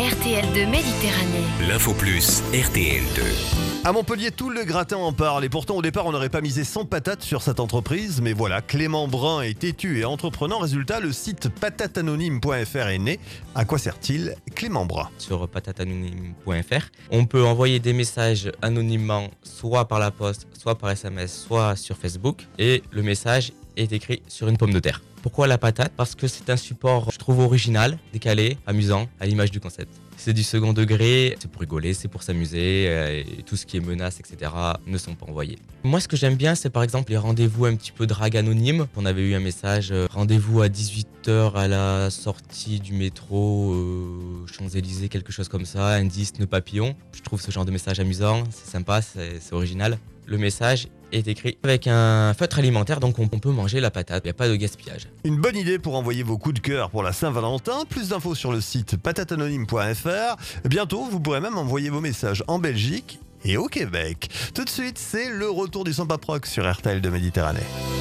RTL2 Méditerranée. L'info plus RTL2. À Montpellier, tout le gratin en parle. Et pourtant, au départ, on n'aurait pas misé 100 patates sur cette entreprise. Mais voilà, Clément Brun est têtu et entreprenant. Résultat, le site patateanonyme.fr est né. À quoi sert-il, Clément Brun? Sur patateanonyme.fr, on peut envoyer des messages anonymement, soit par la poste, soit par SMS, soit sur Facebook. Et le message est écrit sur une pomme de terre. Pourquoi la patate? Parce que c'est un support, je trouve, original, décalé, amusant, à l'image du concept. C'est du second degré, c'est pour rigoler, c'est pour s'amuser, et tout ce qui est menace, etc. ne sont pas envoyés. Moi, ce que j'aime bien, c'est par exemple les rendez-vous un petit peu drague anonyme. On avait eu un message, rendez-vous à 18h à la sortie du métro, Champs-Élysées, quelque chose comme ça, indice, nœud papillon. Je trouve ce genre de message amusant, c'est sympa, c'est original. Le message est écrit avec un feutre alimentaire, donc on peut manger la patate, il n'y a pas de gaspillage. Une bonne idée pour envoyer vos coups de cœur pour la Saint-Valentin. Plus d'infos sur le site patateanonyme.fr. Bientôt, vous pourrez même envoyer vos messages en Belgique et au Québec. Tout de suite, c'est le retour du Sampa Proc sur RTL de Méditerranée.